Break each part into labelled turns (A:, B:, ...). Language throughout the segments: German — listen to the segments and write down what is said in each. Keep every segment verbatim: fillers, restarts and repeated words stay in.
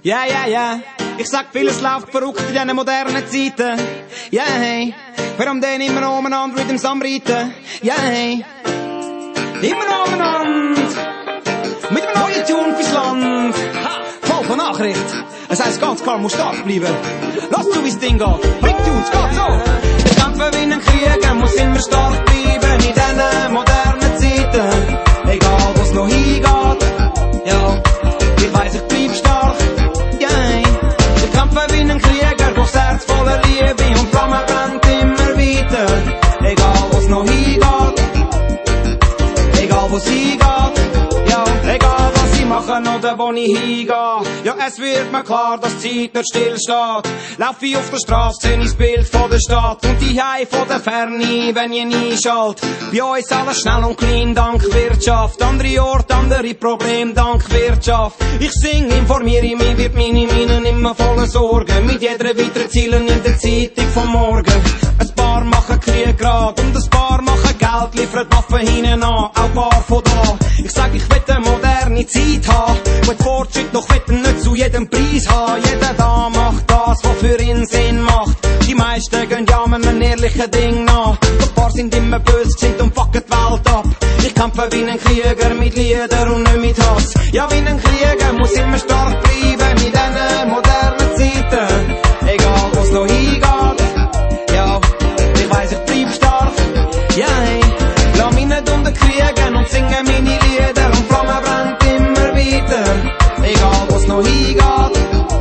A: Ja, ja, ja. Ich sag, vieles läuft verrückt in diesen modernen Zeiten. Ja, hey. Warum denn immer umeinander mit dem Samreiten? Ja, hey. Immer umeinander. Mit dem neuen Tune fürs Land. Voll von Nachricht. Es heisst ganz klar, muss stark bleiben. Lass zu, wie's Ding geht. Bring Tunes, geht so. Ich kämpfe wie ein Krieger, muss immer stark bleiben in diesen modernen Zeiten. Egal, wo's noch hingeht. Ja, ich weiss, ich bleib stark. Ja, hey. Ich kämpfe wie ein Krieger, durchs Herz voller Liebe und Flamme brennt immer weiter. Egal, wo's noch hingeht. Egal, wo's hingeht. Ja, egal, was ich mache oder wo ich hingehe. Ja, es wird mir klar, dass die Zeit nicht stillsteht. Lauf ich auf der Straße, seh ich das Bild von der Stadt und die Hei von der Ferne, wenn ich nie schalt. Bei uns alles schnell und klein, dank Wirtschaft. Andere Orte, andere Probleme, dank Wirtschaft. Ich sing, informiere mich, wird meine Minen immer voller Sorgen. Mit jeder weiteren Zielen in der Zeitung vom Morgen. Ein paar machen Krieg grad und ein paar machen Geld, liefern Waffen hinten an, auch ein paar von da. Ich sag, ich will eine moderne Zeit haben, wo die Fortschritt doch wetten nicht zu jedem Preis haben. Jeder da macht das, was für ihn Sinn macht. Die meisten gehen ja mit einem ehrlichen Ding nach. Ein paar sind immer böse gesinnt und fucken die Welt ab. Ich kämpfe wie ein Krieger mit Lieder und nicht mit Hass. Ja, wie ein Krieger muss immer stark bleiben mit diesen modernen Zeiten. Egal, wo's noch hingeht. Ja, ich weiss, ich bleib stark. Ja, hey. Lass mich nicht unterkriegen und singe meine Lieder und Flamme brennt immer weiter. Egal, wo's noch hingeht.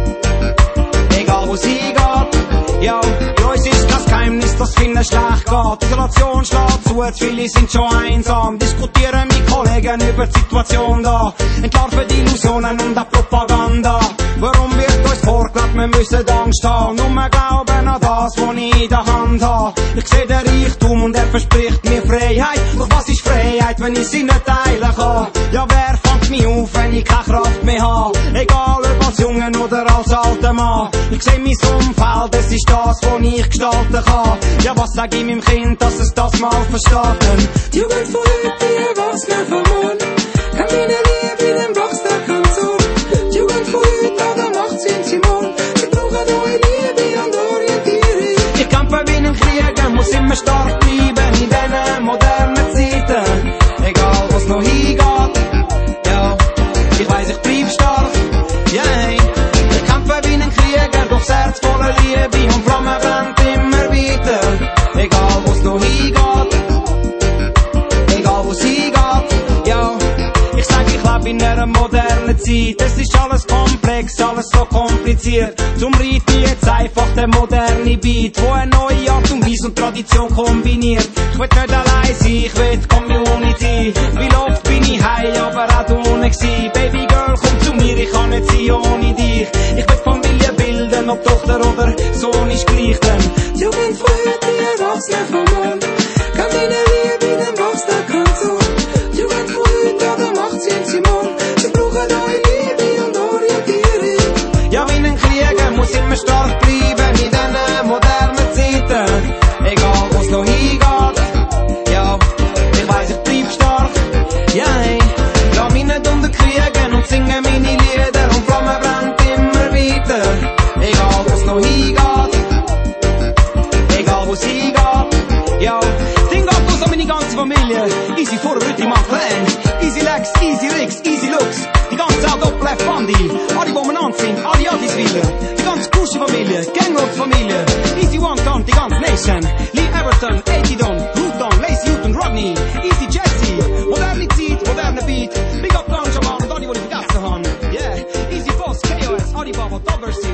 A: Egal, wo's hingeht. Ja, bei uns ist das Geheimnis, dass vielen schlecht geht. Isolation schlägt zu, viele sind schon einsam. Diskutieren mit Kollegen über die Situation da. Entlarven die Illusionen und die Propaganda. Warum wird uns vorgelebt, wir müssen Angst haben? Nur wir glauben an das, was ich in der Hand habe. Ich seh den Reichtum und er verspricht mir Freiheit. Doch was ist Freiheit, wenn ich sie nicht teilen kann? Ja, wer fängt mich auf, wenn ich keine Kraft mehr habe? Egal ob als Jungen oder als alter Mann. Ich seh mein Umfeld, es ist das, was ich gestalten kann. Ja, was sag ich meinem Kind, dass es das mal verstanden?
B: Die Jugend von heute, die Erwachsenen von morgen, kann meine Liebe den Boxer kann so. Die Jugend von heute, aber macht sie Simon. Wir brauchen neue Liebe und Orientierung.
A: Ich kämpfe wie ein Krieger, muss immer stark bleiben in diesen modernen Zeiten. Egal, wo's noch hingeht. Ja, ich weiss, ich bleib stark. Ja, hey. Ich kämpfe wie ein Krieger, durchs Herz voller Liebe und Flamme brennt immer weiter. Egal, wo's noch hingeht. Egal, wo's hingeht. Ja, ich sag, ich lebe in einer modernen Zeit. Es ist alles komplex, alles so kompliziert. Zum Reiten jetzt einfach der moderne Beat, wo eine neue Art und Weise und Tradition kombiniert. Ich will nicht allein sein, ich will Community. Wie oft bin ich heim, aber auch du nicht gsi. Baby Girl, komm zu mir, ich kann nicht sein ohne dich. Ich will Familie bilden, ob Tochter oder Sohn ist gleich, denn
B: die Jugend von heute, die Erwachsenen von morgen, kann meine Liebe den Boxer kann so. Die Jugend von heute, aber macht sie Simon. Wir brauchen neue Liebe und Orientierung.
A: Ja, wie ein Krieger muss immer stark bleiben in diesen modernen Zeiten. Egal, wo's noch hingeht. Ja, ich weiss, ich bleib stark. Ja, hey. Lass mich nicht unterkriegen und singe meine Lieder und Flamme brennt immer weiter. Egal, wo's noch hingeht. Egal, wo's hingeht. Ja, Ding geht aus an meine ganze Familie. Easy vor heute mal Clan. Easy Legs, Easy Rigs, Easy Looks. Die ganze Doppel Bandi. Alle, die man anziehen, alle Addiswiller. Die ganze Kusche-Familie, Ganglord-Familie. Easy One Ton, die ganze Nation. Lee Everton, eighty Don, Luton, Lacey Houghton, Rodney. Easy Jesse, moderne Zeit, moderne Beat. Big up Ganja Man und alle, die ich vergessen haben. Yeah, Easy Boss, K O S, Alibaba, Dobercy.